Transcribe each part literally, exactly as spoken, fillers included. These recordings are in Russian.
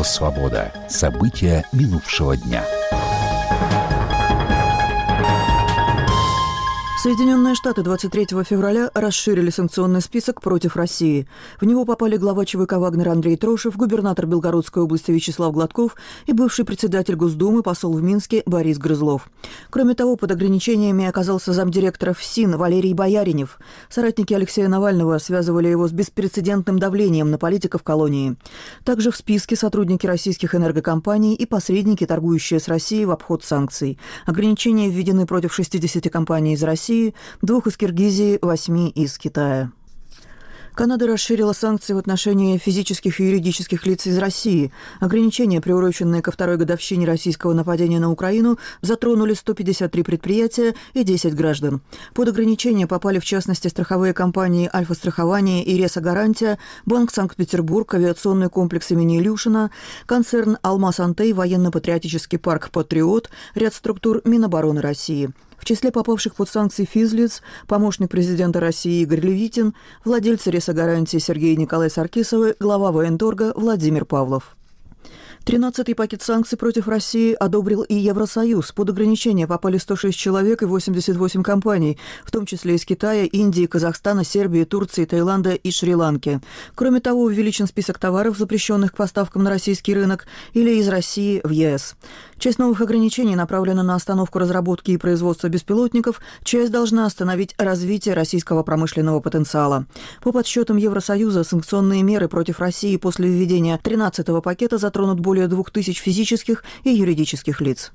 Радио «Свобода». События минувшего дня. Соединенные Штаты двадцать третьего февраля расширили санкционный список против России. В него попали глава ЧВК «Вагнер» Андрей Трошев, губернатор Белгородской области Вячеслав Гладков и бывший председатель Госдумы, посол в Минске Борис Грызлов. Кроме того, под ограничениями оказался замдиректора ФСИН Валерий Бояринев. Соратники Алексея Навального связывали его с беспрецедентным давлением на политиков колонии. Также в списке сотрудники российских энергокомпаний и посредники, торгующие с Россией в обход санкций. Ограничения введены против шестидесяти компаний из России, двух из Киргизии, восьми из Китая. Канада расширила санкции в отношении физических и юридических лиц из России. Ограничения, приуроченные ко второй годовщине российского нападения на Украину, затронули сто пятьдесят три предприятия и десять граждан. Под ограничения попали, в частности, страховые компании «Альфа-страхование» и «Ресо-гарантия», Банк Санкт-Петербург, авиационный комплекс имени Илюшина, концерн «Алмаз-Антей», военно-патриотический парк «Патриот», ряд структур Минобороны России. В числе попавших под санкции физлиц помощник президента России Игорь Левитин, владельцы «Ресо-гарантии» Сергей и Николай Саркисовы, глава военторга Владимир Павлов. Тринадцатый пакет санкций против России одобрил и Евросоюз. Под ограничения попали сто шесть человек и восемьдесят восемь компаний, в том числе из Китая, Индии, Казахстана, Сербии, Турции, Таиланда и Шри-Ланки. Кроме того, увеличен список товаров, запрещенных к поставкам на российский рынок или из России в ЕС. Часть новых ограничений направлена на остановку разработки и производства беспилотников, часть должна остановить развитие российского промышленного потенциала. По подсчетам Евросоюза, санкционные меры против России после введения тринадцатого пакета затронут более двух тысяч физических и юридических лиц.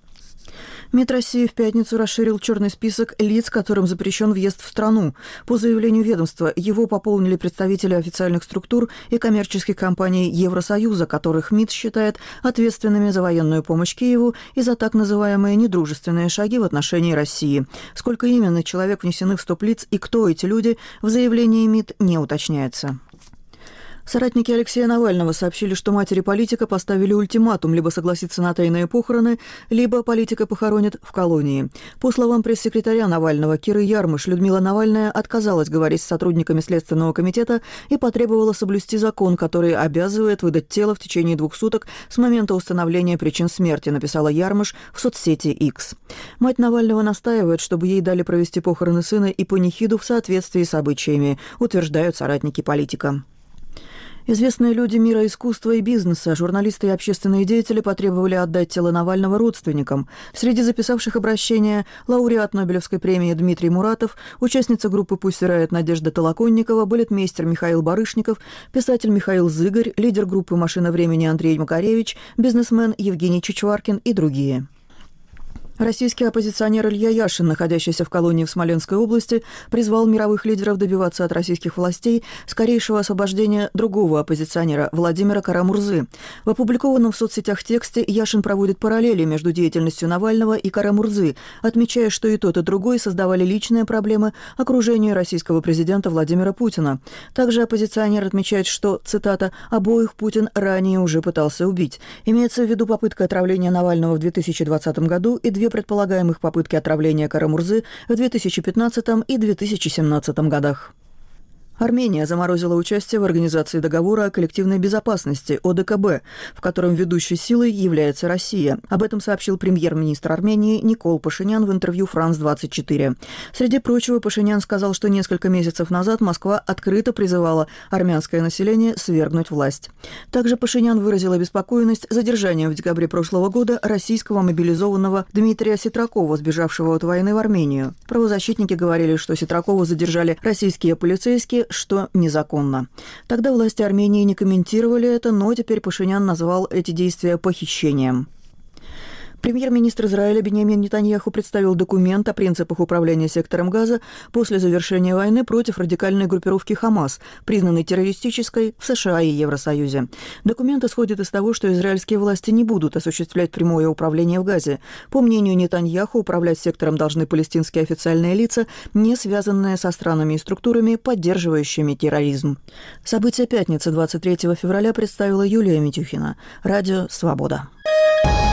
МИД России в пятницу расширил черный список лиц, которым запрещен въезд в страну. По заявлению ведомства, его пополнили представители официальных структур и коммерческих компаний Евросоюза, которых МИД считает ответственными за военную помощь Киеву и за так называемые недружественные шаги в отношении России. Сколько именно человек внесены в стоп лиц и кто эти люди, в заявлении МИД не уточняется. Соратники Алексея Навального сообщили, что матери политика поставили ультиматум либо согласиться на тайные похороны, либо политика похоронят в колонии. По словам пресс-секретаря Навального Киры Ярмыш, Людмила Навальная отказалась говорить с сотрудниками Следственного комитета и потребовала соблюсти закон, который обязывает выдать тело в течение двух суток с момента установления причин смерти, написала Ярмыш в соцсети X. Мать Навального настаивает, чтобы ей дали провести похороны сына и панихиду в соответствии с обычаями, утверждают соратники политика. Известные люди мира искусства и бизнеса, журналисты и общественные деятели потребовали отдать тело Навального родственникам. Среди записавших обращение лауреат Нобелевской премии Дмитрий Муратов, участница группы «Пусть сирает» Надежда Толоконникова, балетмейстер Михаил Барышников, писатель Михаил Зыгорь, лидер группы «Машина времени» Андрей Макаревич, бизнесмен Евгений Чичваркин и другие. Российский оппозиционер Илья Яшин, находящийся в колонии в Смоленской области, призвал мировых лидеров добиваться от российских властей скорейшего освобождения другого оппозиционера Владимира Кара-Мурзы. В опубликованном в соцсетях тексте Яшин проводит параллели между деятельностью Навального и Кара-Мурзы, отмечая, что и тот, и другой создавали личные проблемы окружению российского президента Владимира Путина. Также оппозиционер отмечает, что, цитата, «обоих Путин ранее уже пытался убить». Имеется в виду попытка отравления Навального в две тысячи двадцатом году и две предполагаемых попытки отравления Кара-Мурзы в две тысячи пятнадцатом и две тысячи семнадцатом годах. Армения заморозила участие в Организации договора о коллективной безопасности О Д К Б, в котором ведущей силой является Россия. Об этом сообщил премьер-министр Армении Никол Пашинян в интервью Франс двадцать четыре. Среди прочего, Пашинян сказал, что несколько месяцев назад Москва открыто призывала армянское население свергнуть власть. Также Пашинян выразил обеспокоенность задержанием в декабре прошлого года российского мобилизованного Дмитрия Ситракова, сбежавшего от войны в Армению. Правозащитники говорили, что Ситракова задержали российские полицейские, что незаконно. Тогда власти Армении не комментировали это, но теперь Пашинян назвал эти действия похищением. Премьер-министр Израиля Биньямин Нетаньяху представил документ о принципах управления сектором Газа после завершения войны против радикальной группировки «Хамас», признанной террористической в США и Евросоюзе. Документ исходит из того, что израильские власти не будут осуществлять прямое управление в Газе. По мнению Нетаньяху, управлять сектором должны палестинские официальные лица, не связанные со странами и структурами, поддерживающими терроризм. События пятницы двадцать третьего февраля представила Юлия Митюхина. Радио «Свобода».